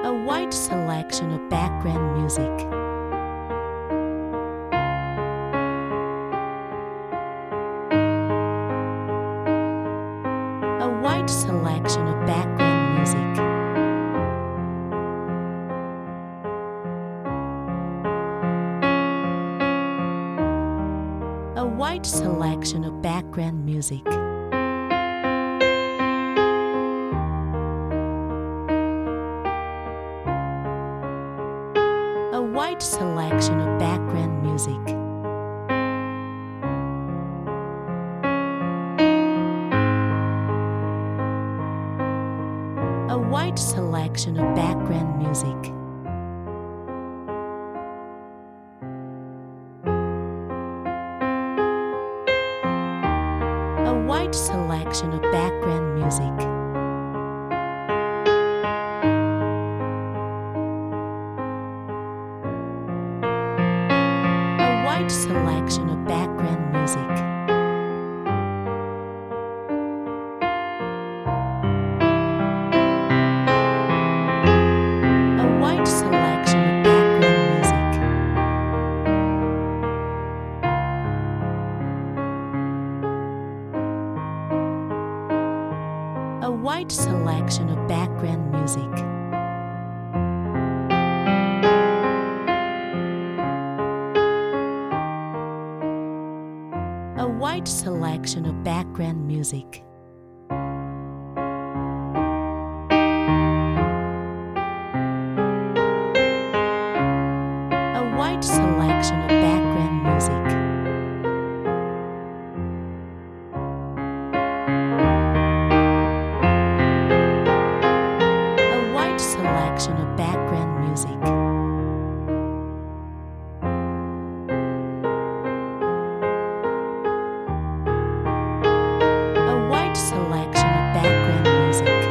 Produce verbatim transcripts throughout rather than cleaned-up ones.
A wide selection of background music. A wide selection of background music. A wide selection of background music. A wide selection of background music. A wide selection of background music. A wide selection of background music. A wide selection of background music. A wide selection of background music. A wide selection of background music. A wide selection of background music. A wide selection of background music. A wide selection of background music. A wide selection of background music.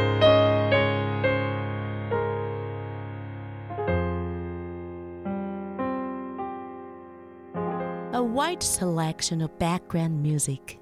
A wide selection of background music.